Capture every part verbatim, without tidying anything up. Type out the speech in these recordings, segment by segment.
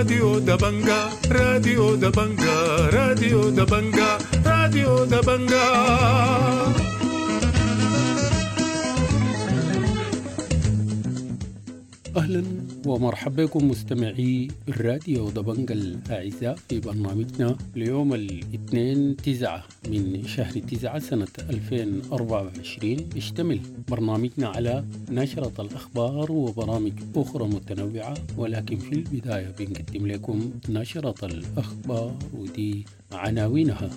راديو دبنجا راديو دبنجا راديو دبنجا راديو دبنجا. أهلا ومرحبا بكم مستمعي الراديو دبنجا الأعزاء في برنامجنا ليوم الاثنين تسعة من شهر تسعة سنة ألفين وأربعة وعشرين. يشتمل برنامجنا على نشرة الأخبار وبرامج أخرى متنوعة، ولكن في البداية بنقدم لكم نشرة الأخبار ودي عناوينها.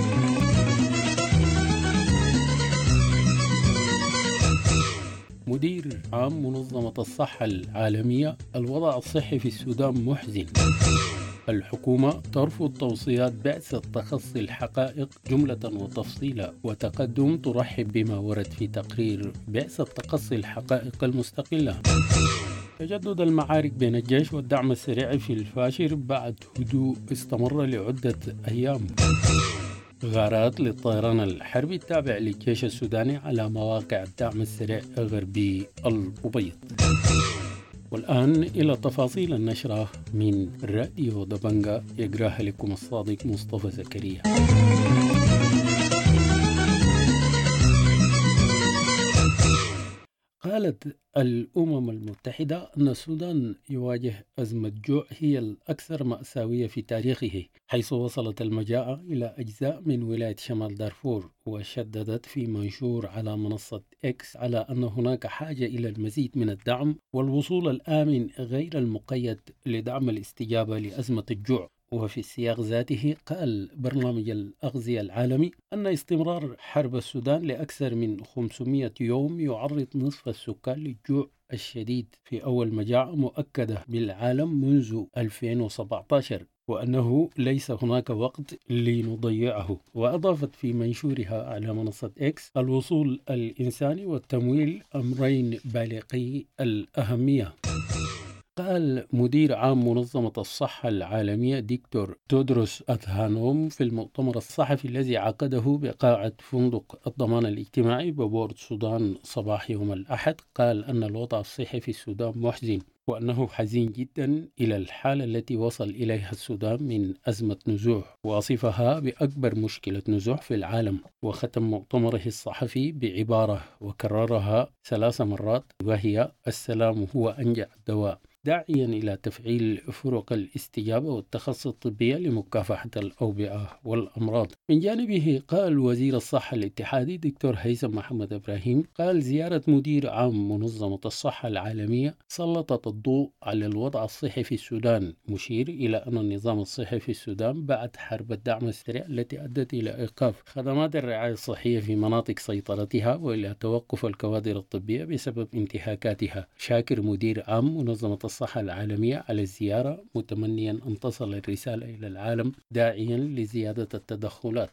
مدير عام منظمة الصحة العالمية: الوضع الصحي في السودان محزن. الحكومة ترفض توصيات بعثة تخصي الحقائق جملة وتفصيلا، وتقدم ترحب بما ورد في تقرير بعثة تقصي الحقائق المستقلة. تجدد المعارك بين الجيش والدعم السريع في الفاشر بعد هدوء استمر لعدة أيام. غارات للطيران الحربي التابع للجيش السوداني على مواقع الدعم السريع غربي الأبيض. والآن إلى تفاصيل النشرة من راديو دبنجا، يقراها لكم الصادق مصطفى زكريا. قالت الأمم المتحدة أن السودان يواجه أزمة جوع هي الأكثر مأساوية في تاريخه، حيث وصلت المجاعة إلى أجزاء من ولاية شمال دارفور. وشددت في منشور على منصة إكس على أن هناك حاجة إلى المزيد من الدعم والوصول الآمن غير المقيد لدعم الاستجابة لأزمة الجوع. وفي السياق ذاته قال برنامج الأغذية العالمي أن استمرار حرب السودان لأكثر من خمسمائة يوم يعرض نصف السكان للجوع الشديد في أول مجاعة مؤكدة بالعالم منذ ألفين وسبعة عشر، وأنه ليس هناك وقت لنضيعه. وأضافت في منشورها على منصة إكس: الوصول الإنساني والتمويل أمرين بالغي الأهمية. قال مدير عام منظمة الصحة العالمية دكتور تودروس أدهانوم في المؤتمر الصحفي الذي عقده بقاعة فندق الضمان الاجتماعي ببورت السودان صباح يوم الأحد، قال أن الوضع الصحي في السودان محزن، وأنه حزين جدا إلى الحالة التي وصل إليها السودان من أزمة نزوح، وصفها بأكبر مشكلة نزوح في العالم. وختم مؤتمره الصحفي بعبارة وكررها ثلاث مرات، وهي: السلام هو أنجع الدواء، داعيا إلى تفعيل فرق الاستجابة والتخصص الطبية لمكافحة الأوبئة والأمراض. من جانبه قال وزير الصحة الاتحادي دكتور هيثم محمد إبراهيم: قال زيارة مدير عام منظمة الصحة العالمية سلطت الضوء على الوضع الصحي في السودان، مشير إلى أن النظام الصحي في السودان بعد حرب الدعم السريع التي أدت إلى إيقاف خدمات الرعاية الصحية في مناطق سيطرتها وإلى توقف الكوادر الطبية بسبب انتهاكاتها. شاكر مدير عام منظمة الصحة العالمية على الزيارة، متمنيا أن تصل الرسالة إلى العالم، داعيا لزيادة التدخلات.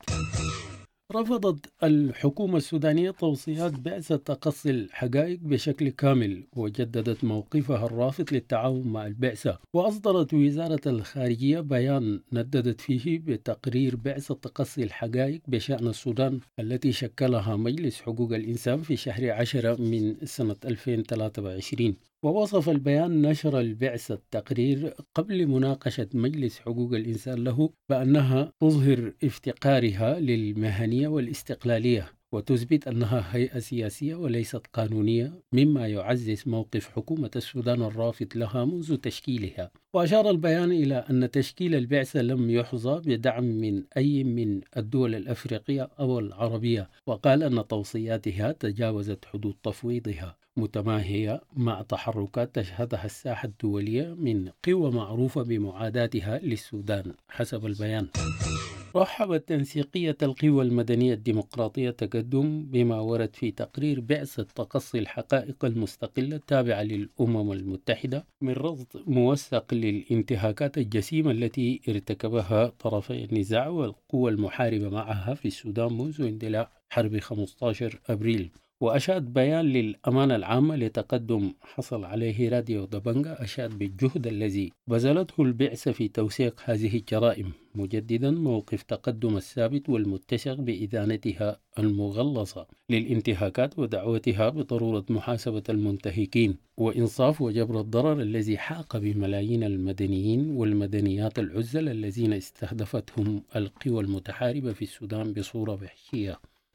رفضت الحكومة السودانية توصيات بعثة تقصي الحقائق بشكل كامل، وجددت موقفها الرافض للتعاون مع البعثة. وأصدرت وزارة الخارجية بيان نددت فيه بتقرير بعثة تقصي الحقائق بشأن السودان التي شكلها مجلس حقوق الإنسان في شهر عشرة من سنة ألفين وثلاثة وعشرين. ووصف البيان نشر البعثة التقرير قبل مناقشة مجلس حقوق الإنسان له بأنها تظهر افتقارها للمهنية والاستقلالية، وتثبت أنها هيئة سياسية وليست قانونية، مما يعزز موقف حكومة السودان الرافض لها منذ تشكيلها. وأشار البيان إلى أن تشكيل البعثة لم يحظى بدعم من أي من الدول الأفريقية أو العربية، وقال أن توصياتها تجاوزت حدود تفويضها، متماهية مع تحركات تشهدها الساحة الدولية من قوى معروفة بمعاداتها للسودان حسب البيان. رحبت تنسيقية القوى المدنية الديمقراطية تقدم بما ورد في تقرير بعثة تقصي الحقائق المستقلة التابعة للأمم المتحدة من رصد موثق للانتهاكات الجسيمة التي ارتكبها طرفي النزاع والقوى المحاربة معها في السودان منذ اندلاع حرب خمسة عشر أبريل. وأشاد بيان للأمانة العامة لتقدم حصل عليه راديو دبنجا، أشاد بالجهد الذي بذلته البعثة في توثيق هذه الجرائم، مجددا موقف تقدم الثابت والمتسق بإدانتها المغلظة للانتهاكات ودعوتها بضرورة محاسبة المنتهكين وإنصاف وجبر الضرر الذي حاق بملايين المدنيين والمدنيات العزل الذين استهدفتهم القوى المتحاربة في السودان بصورة وحشية.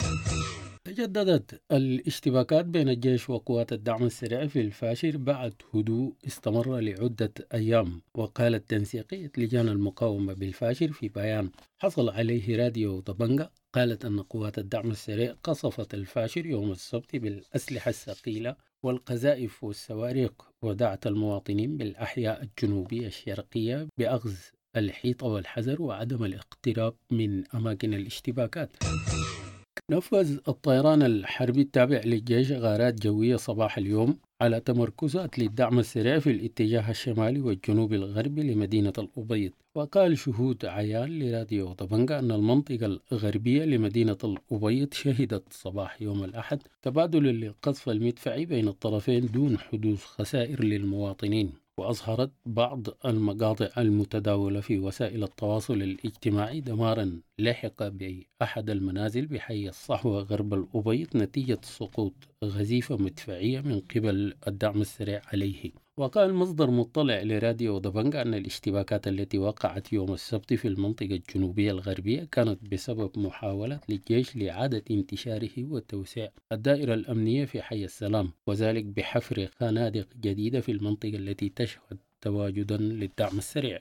تجددت الاشتباكات بين الجيش وقوات الدعم السريع في الفاشر بعد هدوء استمر لعدة أيام، وقالت تنسيقية لجان المقاومة بالفاشر في بيان حصل عليه راديو طبنجة، قالت أن قوات الدعم السريع قصفت الفاشر يوم السبت بالأسلحة الثقيلة والقذائف والصواريخ، ودعت المواطنين بالأحياء الجنوبية الشرقية بأخذ الحيطة والحذر وعدم الاقتراب من أماكن الاشتباكات. نفذ الطيران الحربي التابع للجيش غارات جوية صباح اليوم على تمركزات للدعم السريع في الاتجاه الشمالي والجنوب الغربي لمدينة الأبيض. وقال شهود عيان لراديو طبنجة أن المنطقة الغربية لمدينة الأبيض شهدت صباح يوم الأحد تبادل للقذف المدفعي بين الطرفين دون حدوث خسائر للمواطنين. وأظهرت بعض المقاطع المتداولة في وسائل التواصل الاجتماعي دمارا لحق بأحد المنازل بحي الصحوة غرب الأبيض نتيجة سقوط غزيفة مدفعية من قبل الدعم السريع عليه. وقال مصدر مطلع لراديو دبنجة أن الاشتباكات التي وقعت يوم السبت في المنطقة الجنوبية الغربية كانت بسبب محاولة للجيش لإعادة انتشاره وتوسيع الدائرة الأمنية في حي السلام، وذلك بحفر خنادق جديدة في المنطقة التي تشهد تواجدا للدعم السريع.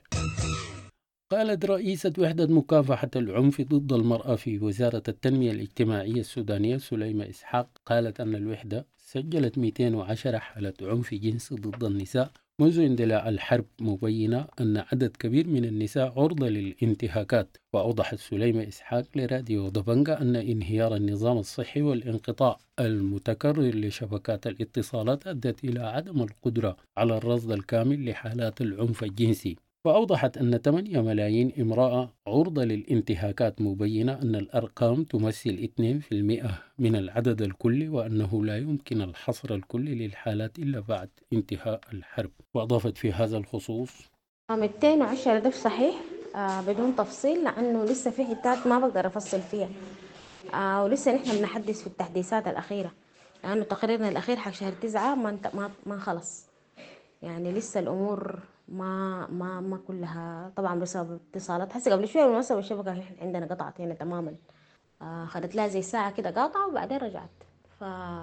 قالت رئيسة وحدة مكافحة العنف ضد المرأة في وزارة التنمية الاجتماعية السودانية سليمة إسحاق، قالت أن الوحدة سجلت مئتين وعشرة حالة عنف جنسي ضد النساء منذ اندلاع الحرب، مبينة أن عدد كبير من النساء عرضة للانتهاكات. وأوضحت سليمة إسحاق لراديو دبنجة أن انهيار النظام الصحي والانقطاع المتكرر لشبكات الاتصالات أدت إلى عدم القدرة على الرصد الكامل لحالات العنف الجنسي. وأوضحت أن ثمانية ملايين امرأة عرضة للانتهاكات، مبينة أن الأرقام تمثل اثنين بالمئة من العدد الكلي، وأنه لا يمكن الحصر الكلي للحالات إلا بعد انتهاء الحرب. وأضافت في هذا الخصوص مئتين وعشرة ده صحيح آه بدون تفصيل، لأنه لسه في حتات ما بقدر أفصل فيها آه ولسه نحن بنحدث في التحديثات الأخيرة، لأنه تقريرنا الأخير حق شهر تسعة ما ما ما خلص، يعني لسه الأمور ما ما ما كلها طبعا بسبب اتصالات. هسه قبل شوية بالمناسبة الشبكة عندنا قطعت هنا تماما، آه خدت لها زي ساعة كده قاطعة وبعدين رجعت. ف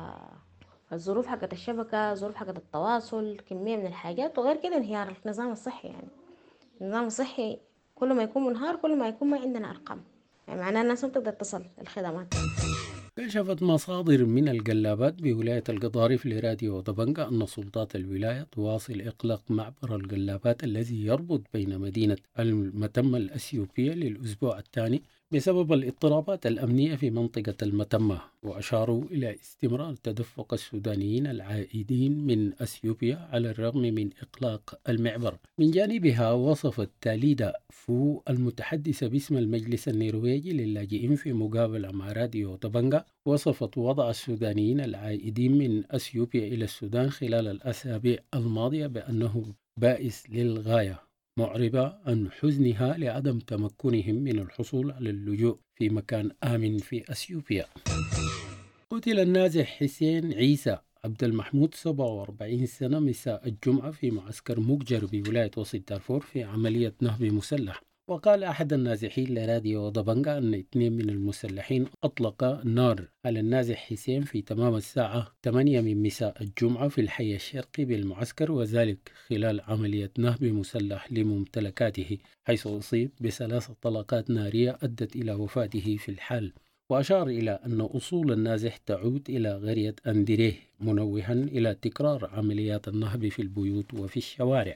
الظروف حقت الشبكة، ظروف حقت التواصل، كمية من الحاجات، وغير كده انهيار النظام الصحي. يعني النظام الصحي كل ما يكون منهار كل ما يكون ما عندنا أرقام، يعني معناه الناس ما بتقدر تصل الخدمات. كشفت مصادر من الجلابات بولاية القضارف لراديو دبنجة أن سلطات الولاية تواصل إغلاق معبر الجلابات الذي يربط بين مدينة المتمة الأثيوبية للأسبوع الثاني بسبب الاضطرابات الأمنية في منطقة المتمة. وأشاروا إلى استمرار تدفق السودانيين العائدين من أثيوبيا على الرغم من إغلاق المعبر. من جانبها وصفت تاليدا فو المتحدثة باسم المجلس النرويجي للاجئين في مقابلة مع راديو دبنجة، وصفت وضع السودانيين العائدين من أثيوبيا إلى السودان خلال الأسابيع الماضية بأنه بائس للغاية، معربة عن حزنها لعدم تمكنهم من الحصول على اللجوء في مكان آمن في أثيوبيا. قتل النازح حسين عيسى عبد المحمود سبعة وأربعين سنة مساء الجمعة في معسكر مقجر بولاية وسط دارفور في عملية نهب مسلح. وقال أحد النازحين لراديو دبنجة أن اثنين من المسلحين أطلق نار على النازح حسين في تمام الساعة ثمانية من مساء الجمعة في الحي الشرقي بالمعسكر، وذلك خلال عملية نهب مسلح لممتلكاته، حيث أصيب بثلاث طلقات نارية أدت إلى وفاته في الحال. وأشار إلى أن أصول النازح تعود إلى قرية أندريه، منوها إلى تكرار عمليات النهب في البيوت وفي الشوارع.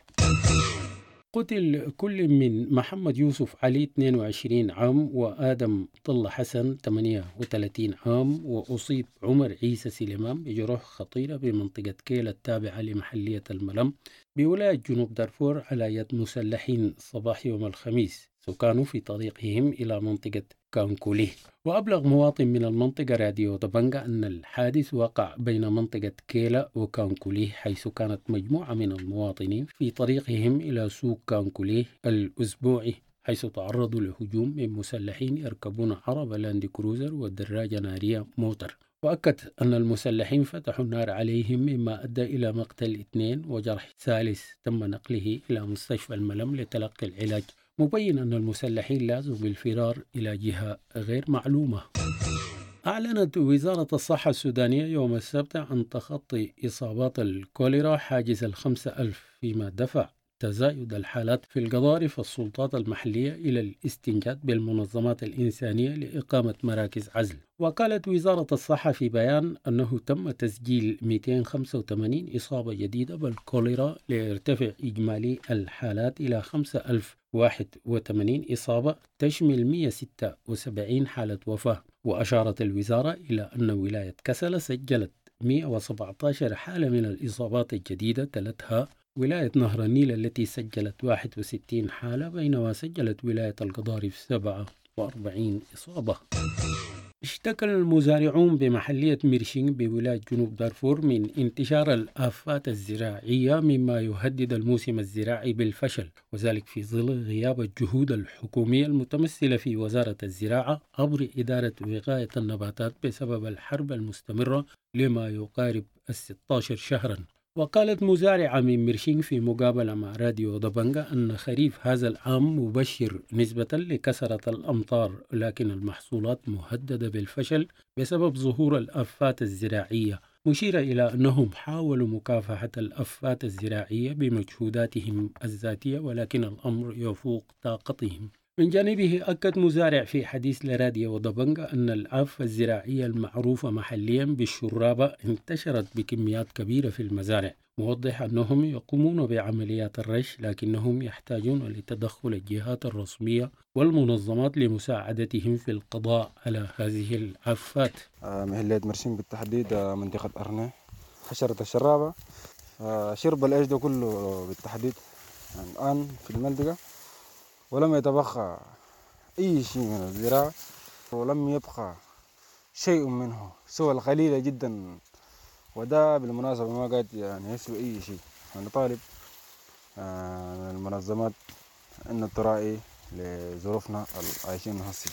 قتل كل من محمد يوسف علي اثنين وعشرين عام وآدم طل حسن ثمانية وثلاثين عام، وأصيب عمر عيسى سليمان بجروح خطيرة بمنطقة كيل التابعة لمحلية الملم بولاية جنوب دارفور على يد مسلحين صباح يوم الخميس، سكانوا في طريقهم إلى منطقة كانكوليه. وأبلغ مواطن من المنطقة راديو دبنجا أن الحادث وقع بين منطقة كيلا وكانكوليه، حيث كانت مجموعة من المواطنين في طريقهم إلى سوق كانكوليه الأسبوعي، حيث تعرضوا لهجوم من مسلحين يركبون عربة لاند كروزر ودراجة نارية موتر. وأكد أن المسلحين فتحوا النار عليهم، مما أدى إلى مقتل اثنين وجرح ثالث تم نقله إلى مستشفى الملم لتلقي العلاج، مبين أن المسلحين لازوا بالفرار إلى جهة غير معلومة. أعلنت وزارة الصحة السودانية يوم السبت عن تخطي إصابات الكوليرا حاجز الخمسة ألف، فيما دفع تزايد الحالات في القضارف السلطات المحلية إلى الاستنجاد بالمنظمات الإنسانية لإقامة مراكز عزل. وقالت وزارة الصحة في بيان أنه تم تسجيل مئتين وخمسة وثمانين إصابة جديدة بالكوليرا ليرتفع إجمالي الحالات إلى خمسة آلاف وواحد وثمانين إصابة، تشمل مئة وستة وسبعين حالة وفاة. وأشارت الوزارة إلى أن ولاية كسلا سجلت مئة وسبعة عشر حالة من الإصابات الجديدة، تلتها ولاية نهر النيل التي سجلت واحد وستين حالة، بينما سجلت ولاية القضارف سبعة وأربعين إصابة. اشتكى المزارعون بمحلية ميرشينغ بولاية جنوب دارفور من انتشار الآفات الزراعية، مما يهدد الموسم الزراعي بالفشل، وذلك في ظل غياب الجهود الحكومية المتمثلة في وزارة الزراعة عبر إدارة وقاية النباتات بسبب الحرب المستمرة لما يقارب الستة عشر شهرا. وقالت مزارعة من ميرشينغ في مقابلة مع راديو دبنجا أن خريف هذا العام مبشر نسبة لكثرة الأمطار، لكن المحصولات مهددة بالفشل بسبب ظهور الآفات الزراعية، مشيرة إلى أنهم حاولوا مكافحة الآفات الزراعية بمجهوداتهم الذاتية، ولكن الأمر يفوق طاقتهم. من جانبه أكد مزارع في حديث لراديو دبنجا أن الآفة الزراعية المعروفة محليا بالشرابة انتشرت بكميات كبيرة في المزارع، موضح أنهم يقومون بعمليات الرش، لكنهم يحتاجون لتدخل الجهات الرسمية والمنظمات لمساعدتهم في القضاء على هذه الآفات. محلية ميرشينغ بالتحديد منطقة أرنة حشرة الشرابة شرب الإيش ده كله بالتحديد الآن في المنطقة، ولم يتبقى أي شيء من الزراعة، ولم يبقى شيء منه سوى القليل جدا، وده بالمناسبة ما قاعد يعني يسوي أي شيء. أنا طالب من المنظمات أن تراعي لظروفنا العايشين هسه.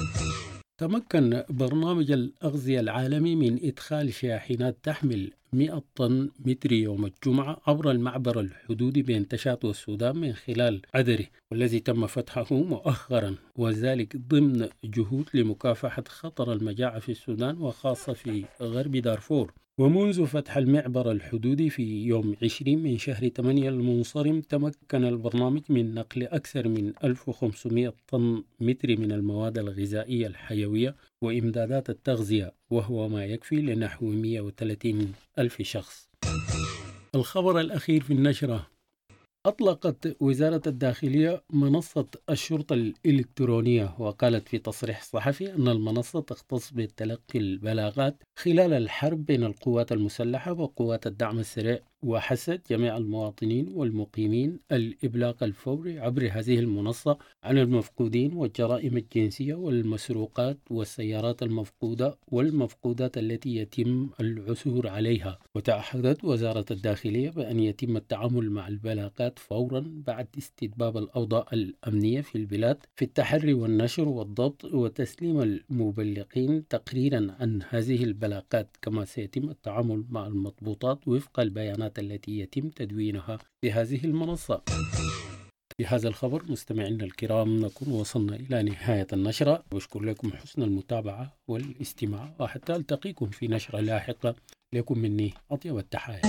تمكن برنامج الأغذية العالمي من إدخال شاحنات تحمل مئة طن متر يوم الجمعة عبر المعبر الحدودي بين تشات والسودان من خلال عذري، والذي تم فتحه مؤخرا، وذلك ضمن جهود لمكافحة خطر المجاعة في السودان وخاصة في غرب دارفور. ومنذ فتح المعبر الحدودي في يوم عشرين من شهر ثمانية المنصرم، تمكن البرنامج من نقل أكثر من ألف وخمسمئة طن متر من المواد الغذائية الحيوية وإمدادات التغذية، وهو ما يكفي لنحو مئة وثلاثين ألف شخص. الخبر الأخير في النشرة: أطلقت وزارة الداخلية منصة الشرطة الإلكترونية، وقالت في تصريح صحفي أن المنصة تختص بتلقي البلاغات خلال الحرب بين القوات المسلحة وقوات الدعم السريع، وحثت جميع المواطنين والمقيمين الإبلاغ الفوري عبر هذه المنصة عن المفقودين والجرائم الجنسية والمسروقات والسيارات المفقودة والمفقودات التي يتم العثور عليها. وتعهدت وزارة الداخلية بأن يتم التعامل مع البلاغات فورا بعد استتباب الأوضاع الأمنية في البلاد في التحري والنشر والضبط وتسليم المبلغين تقريرا عن هذه البلاغات، كما سيتم التعامل مع المضبوطات وفق البيانات التي يتم تدوينها بهذه المنصة. بهذا الخبر مستمعينا الكرام نكون وصلنا إلى نهاية النشرة، وأشكر لكم حسن المتابعة والاستماع، وحتى ألتقيكم في نشرة لاحقة. لكم مني أطيب التحايا.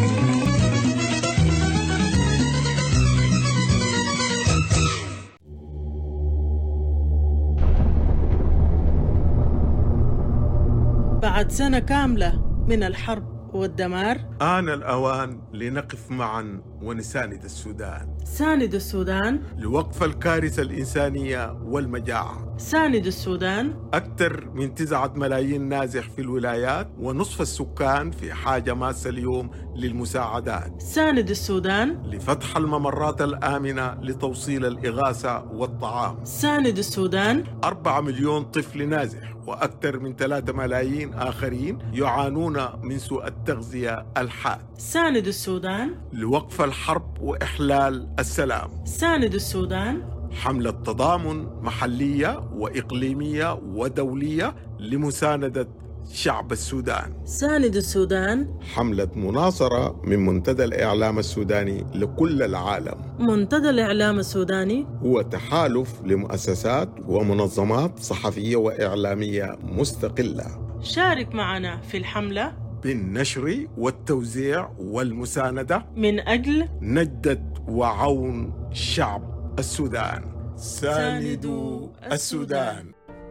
بعد سنة كاملة من الحرب والدمار، آن الأوان لنقف معا ونساند السودان. ساند السودان. لوقف الكارثة الإنسانية والمجاعة. ساند السودان. أكثر من تسعة ملايين نازح في الولايات ونصف السكان في حاجة ماسة اليوم للمساعدات. ساند السودان. لفتح الممرات الآمنة لتوصيل الإغاثة والطعام. ساند السودان. أربعة مليون طفل نازح وأكثر من ثلاثة ملايين آخرين يعانون من سوء التغذية الحاد. ساند السودان. لوقف الحرب وإحلال السلام. ساند السودان. حملة تضامن محلية وإقليمية ودولية لمساندة شعب السودان. ساند السودان. حملة مناصرة من منتدى الإعلام السوداني لكل العالم. منتدى الإعلام السوداني هو تحالف لمؤسسات ومنظمات صحفية وإعلامية مستقلة. شارك معنا في الحملة بالنشر والتوزيع والمساندة من أجل نجدة وعون شعب السودان. ساندوا السودان.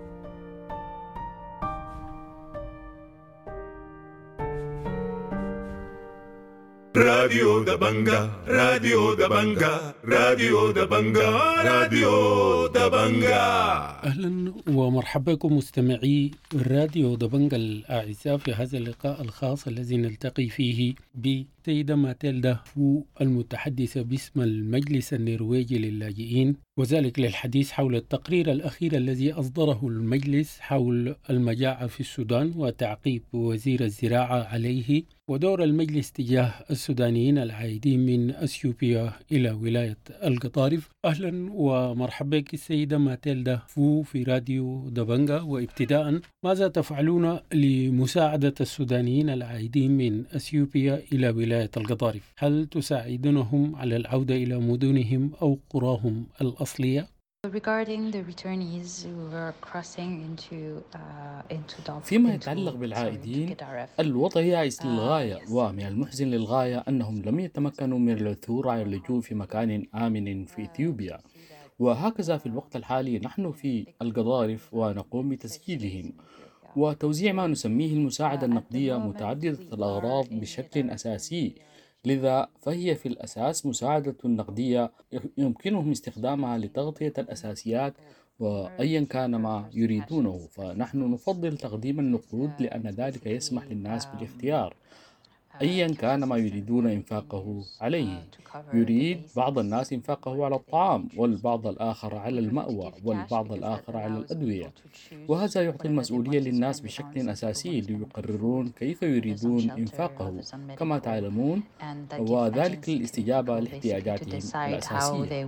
راديو دبنجا راديو دبنجا راديو دبنجا راديو دبنجا. أهلا ومرحبا بكم مستمعي راديو دبنجا الأعزاء في هذا اللقاء الخاص الذي نلتقي فيه بسيدة ماتيلدا فو المتحدثة باسم المجلس النرويجي للاجئين، وذلك للحديث حول التقرير الأخير الذي أصدره المجلس حول المجاعة في السودان وتعقيب وزير الزراعة عليه، ودور المجلس تجاه السودانيين العائدين من أثيوبيا إلى ولاية القطارف. أهلا ومرحبا بك السيدة ماتيلدا فو في راديو دبنجا، وابتداء ماذا تفعلون لمساعدة السودانيين العائدين من أثيوبيا إلى ولاية القطارف؟ هل تساعدونهم على العودة إلى مدنهم أو قراهم الأصلية؟ Regarding the returnees who were crossing into uh, into Darfur. فيما يتعلق بالعائدين، الوضع يائس للغاية، ومن المحزن للغاية أنهم لم يتمكنوا من العثور على اللجوء في مكان آمن في إثيوبيا، وهكذا في الوقت الحالي نحن في القضارف ونقوم بتسجيلهم وتوزيع ما نسميه المساعدة النقدية متعددة الأغراض بشكل أساسي. لذا فهي في الأساس مساعدة نقدية يمكنهم استخدامها لتغطية الأساسيات وأيا كان ما يريدونه، فنحن نفضل تقديم النقود لأن ذلك يسمح للناس بالاختيار أيا كان ما يريدون إنفاقه عليه. يريد بعض الناس إنفاقه على الطعام، والبعض الآخر على المأوى، والبعض الآخر على الأدوية، وهذا يعطي المسؤولية للناس بشكل أساسي ليقررون كيف يريدون إنفاقه كما تعلمون، وذلك للاستجابة لاحتياجاتهم الأساسية.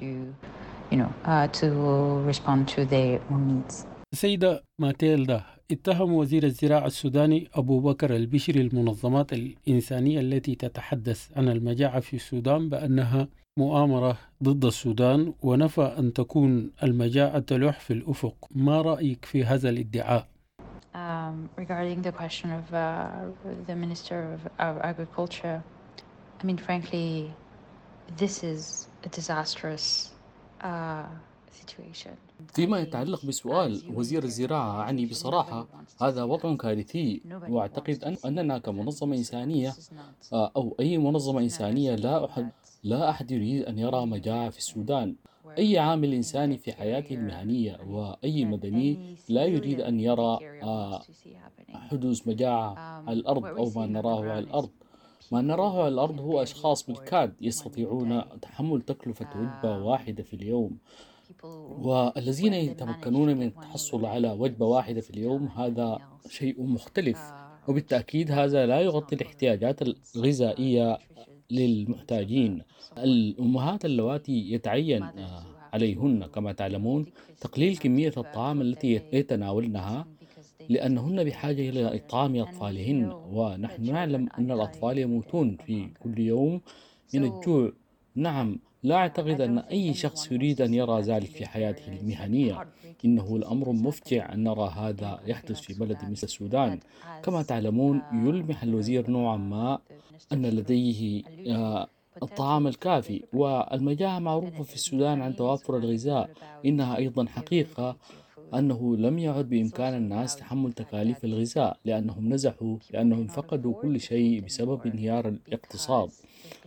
سيدة ماتيلدا، اتهم وزير الزراعة السوداني أبو بكر البشري المنظمات الإنسانية التي تتحدث عن المجاعة في السودان بأنها مؤامرة ضد السودان، ونفى أن تكون المجاعة تلوح في الأفق. ما رأيك في هذا الادعاء؟ Um, regarding the question of uh, the Minister of, of Agriculture, I mean, frankly, this is a disastrous uh, situation. فيما يتعلق بسؤال وزير الزراعة، أعني بصراحة هذا وضع كارثي، وأعتقد أن أننا كمنظمة إنسانية أو أي منظمة إنسانية لا أحد لا أحد يريد أن يرى مجاعة في السودان. أي عامل إنساني في حياته المهنية وأي مدني لا يريد أن يرى حدوث مجاعة على الأرض أو ما نراه على الأرض. ما نراه على الأرض هو أشخاص بالكاد يستطيعون تحمل تكلفة وجبة واحدة في اليوم، والذين يتمكنون من التحصل على وجبة واحدة في اليوم هذا شيء مختلف، وبالتأكيد هذا لا يغطي الاحتياجات الغذائية للمحتاجين. الأمهات اللواتي يتعين عليهن كما تعلمون تقليل كمية الطعام التي يتناولنها، لأنهن بحاجة إلى إطعام أطفالهن، ونحن نعلم أن الأطفال يموتون في كل يوم من الجوع. نعم، لا أعتقد أن أي شخص يريد أن يرى ذلك في حياته المهنية. إنه الأمر مفجع أن نرى هذا يحدث في بلد مثل السودان. كما تعلمون يلمح الوزير نوعا ما أن لديه الطعام الكافي، والمجاعة معروفة في السودان عن توافر الغذاء. إنها أيضا حقيقة أنه لم يعد بإمكان الناس تحمل تكاليف الغذاء لأنهم نزحوا، لأنهم فقدوا كل شيء بسبب انهيار الاقتصاد.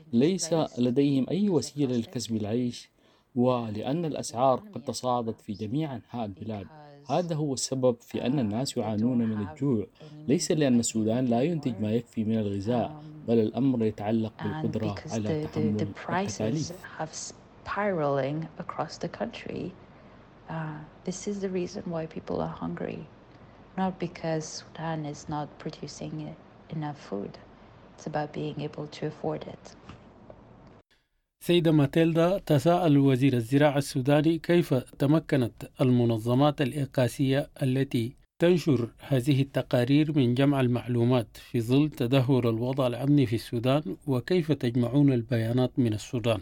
ليس لديهم أي وسيلة لكسب العيش، ولأن الأسعار قد تصاعدت في جميع أنحاء البلاد. هذا هو السبب في أن الناس يعانون من الجوع، ليس لأن السودان لا ينتج ما يكفي من الغذاء، بل الأمر يتعلق and بالقدرة because على the, the, the تحمل prices التكاليف. have spiraling across the country. Uh, this is the reason why people are hungry, not because Sudan is not producing enough food. It's about being able to afford it. سيدة ماتيلدا، تساءل وزير الزراعة السوداني كيف تمكنت المنظمات الإقاسية التي تنشر هذه التقارير من جمع المعلومات في ظل تدهور الوضع الأمني في السودان، وكيف تجمعون البيانات من السودان؟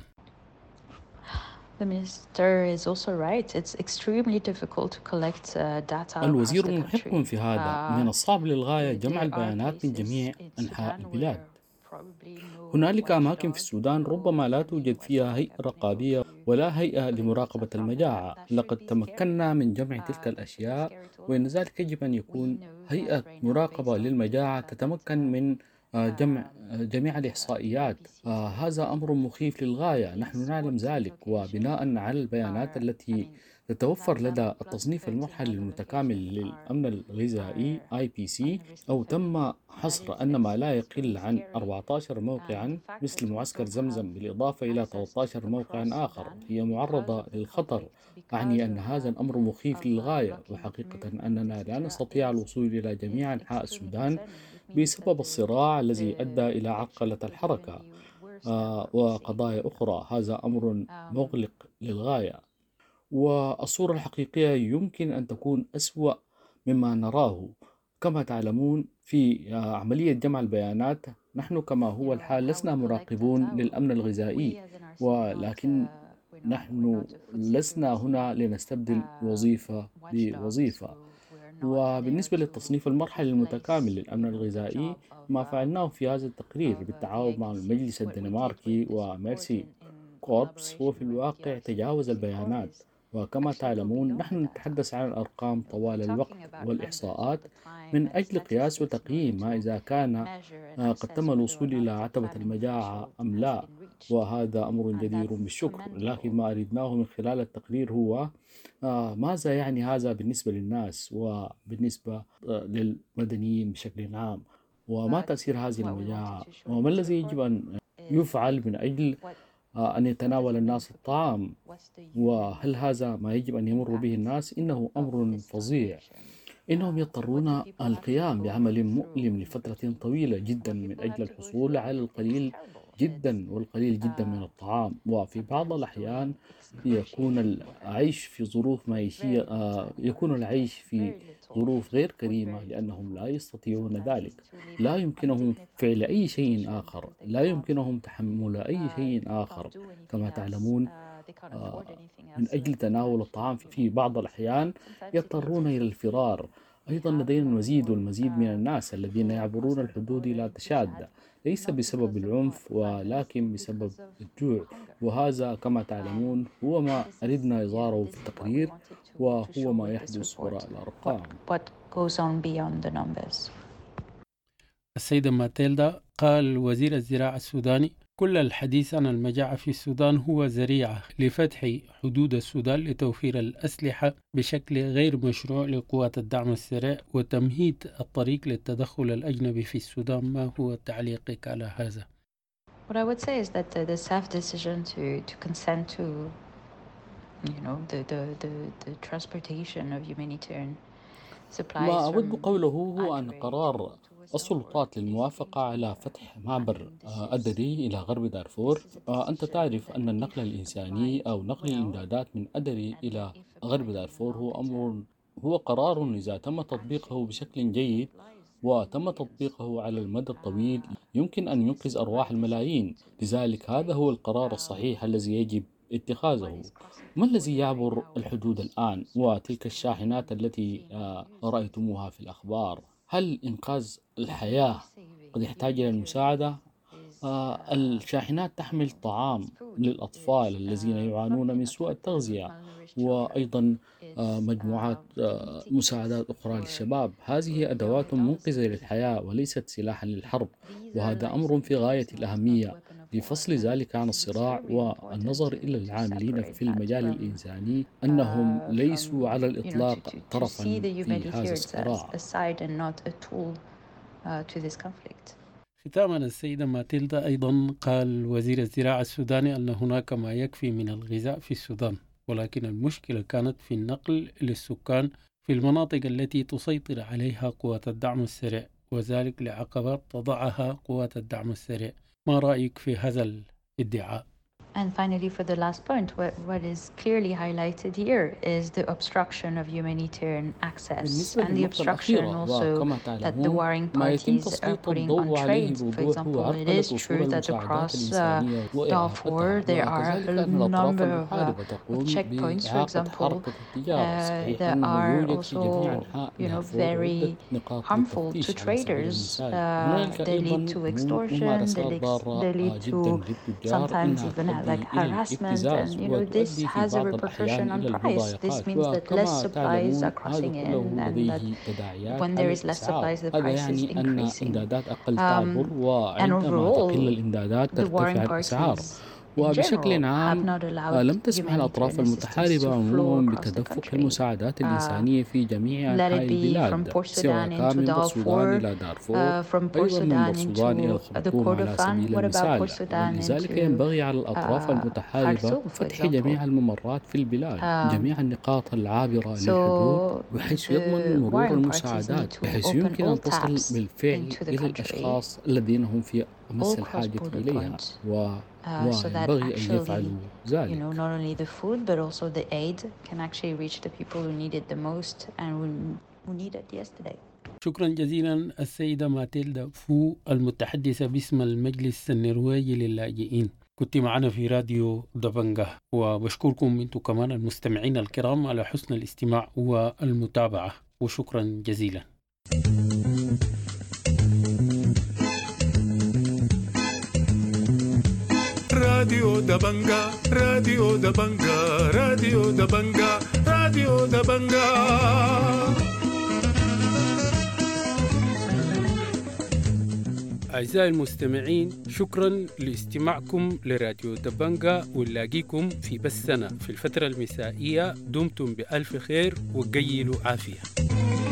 The minister is also right. It's extremely difficult to collect uh, data across الوزير the محق country. في هذا. من Uh, الصعب للغاية جمع there are البيانات من places جميع in أنحاء Sudan البلاد. where probably no هنالك أماكن في watchdog السودان ربما لا توجد فيها هيئة رقابية ولا هيئة لمراقبة المجاعة. لقد تمكنا من جمع تلك الأشياء، وإن ذلك يجب أن يكون هيئة مراقبة للمجاعة تتمكن من آه، جمع آه، جميع الإحصائيات. آه، هذا أمر مخيف للغاية، نحن نعلم ذلك، وبناء على البيانات التي تتوفر لدى التصنيف المرحلي المتكامل للأمن الغذائي آي بي سي، أو تم حصر أن ما لا يقل عن أربعة عشر موقعا مثل معسكر زمزم بالإضافة إلى ثلاثة عشر موقعا آخر هي معرضة للخطر. أعني أن هذا الأمر مخيف للغاية، وحقيقة أننا لا نستطيع الوصول إلى جميع أنحاء السودان بسبب الصراع الذي أدى إلى عرقلة الحركة آه، وقضايا أخرى. هذا أمر مقلق للغاية، والصورة الحقيقية يمكن أن تكون أسوأ مما نراه. كما تعلمون في آه، عملية جمع البيانات، نحن كما هو الحال لسنا مراقبون للأمن الغذائي، ولكن نحن لسنا هنا لنستبدل وظيفة بوظيفة. وبالنسبة للتصنيف المرحلي المتكامل للأمن الغذائي، ما فعلناه في هذا التقرير بالتعاون مع المجلس الدنماركي وميرسي كوربس هو في الواقع تجاوز البيانات. وكما تعلمون نحن نتحدث عن الأرقام طوال الوقت والإحصاءات من أجل قياس وتقييم ما إذا كان آه، قد تم الوصول إلى عتبة المجاعة أم لا، وهذا أمر جدير بالشكر. لكن ما أردناه من خلال التقرير هو آه، ماذا يعني هذا بالنسبة للناس وبالنسبة آه، للمدنيين بشكل عام، وما تأثير هذه المجاعة، وما الذي يجب أن يفعل من أجل آه، أن يتناول الناس الطعام، وهل هذا ما يجب أن يمر به الناس؟ إنه أمر فظيع. إنهم يضطرون القيام بعمل مؤلم لفترة طويلة جدا من أجل الحصول على القليل جدا والقليل جدا من الطعام، وفي بعض الأحيان يكون العيش في ظروف معيشية آه، يكون العيش في ظروف غير كريمة، لأنهم لا يستطيعون ذلك. لا يمكنهم فعل أي شيء آخر، لا يمكنهم تحمل أي شيء آخر. كما تعلمون آه، من أجل تناول الطعام في بعض الأحيان يضطرون إلى الفرار. أيضا لدينا المزيد والمزيد من الناس الذين يعبرون الحدود إلى تشاد، ليس بسبب العنف ولكن بسبب الجوع، وهذا كما تعلمون هو ما أردنا إظهاره في التقرير، وهو ما يحدث وراء الأرقام. what goes on beyond the numbers. السيدة ماتيلدا، قال وزير الزراعة السوداني: كل الحديث عن المجاعة في السودان هو ذريعة لفتح حدود السودان لتوفير الأسلحة بشكل غير مشروع لقوات الدعم السريع وتمهيد الطريق للتدخل الأجنبي في السودان. ما هو تعليقك على هذا؟ What I would say is that the, the S A F decision to, to consent to, you know, the, the, the, the transportation of humanitarian supplies ما أود from قوله هو أن Adre قرار to السلطات للموافقة على فتح معبر آه، أدري إلى غرب دارفور. آه، أنت تعرف أن النقل الإنساني أو نقل الإمدادات من أدري إلى غرب دارفور هو أمر هو قرار إذا تم تطبيقه بشكل جيد وتم تطبيقه على المدى الطويل يمكن أن ينقذ أرواح الملايين. لذلك هذا هو القرار الصحيح الذي يجب اتخاذه. ما الذي يعبر الحدود الآن وتلك الشاحنات التي آه، رأيتموها في الأخبار؟ هل إنقاذ الحياة قد يحتاج إلى المساعدة؟ آه، الشاحنات تحمل طعام للأطفال الذين يعانون من سوء التغذية، وأيضا آه، مجموعات آه، مساعدات أخرى للشباب. هذه أدوات منقذة للحياة وليست سلاحا للحرب، وهذا أمر في غاية الأهمية. لفصل ذلك عن الصراع والنظر إلى العاملين في المجال الإنساني أنهم ليسوا على الإطلاق طرفاً في هذا الصراع. ختاما السيدة ماتيلدا، أيضا قال وزير الزراعة السوداني أن هناك ما يكفي من الغذاء في السودان، ولكن المشكلة كانت في النقل للسكان في المناطق التي تسيطر عليها قوات الدعم السريع، وذلك لعقبات تضعها قوات الدعم السريع. ما رأيك في هذا الادعاء؟ And finally, for the last point, what, what is clearly highlighted here is the obstruction of humanitarian access and the obstruction also that the warring parties are putting on trade. For example, it is true that across uh, Darfur there are a number of uh, checkpoints. For example, uh, that are also, you know, very harmful to traders. Uh, they lead to extortion. They lead, they lead to sometimes even like harassment, and you know this has a repercussion on price. This means that less supplies are crossing in, and that when there is less supplies, the price is increasing. Um, and overall, the warring parties وبشكل عام لم تسمح الأطراف المتحاربة عموما بتدفق المساعدات الإنسانية في جميع أنحاء البلاد، سواء كان من السودان إلى دارفور أيضا من السودان إلى الخرطوم على سبيل المثال. ولذلك ينبغي على الأطراف المتحاربة فتح جميع الممرات في البلاد، جميع النقاط العابرة للحدود، بحيث يضمن مرور المساعدات، بحيث يمكن أن تصل بالفعل إلى الأشخاص الذين هم في أمس الحاجة إليها، وينبغي أن يفعلوا ذلك. You know, not only the food but also the aid can actually reach the people who need it the most and who need it yesterday. شكرا جزيلا السيدة ماتيلدا فو المتحدثة باسم المجلس النرويجي للاجئين. كنت معنا في راديو دبنجة، وبشكركم انتم كمان المستمعين الكرام على حسن الاستماع والمتابعة، وشكرا جزيلا. راديو دبنجا راديو دبنجا راديو دبنجا راديو دبنجا. أعزائي المستمعين، شكرا لاستماعكم لراديو دبنجا، ونلاقيكم في بثنا في الفترة المسائية. دمتم بألف خير وقيلوا عافية.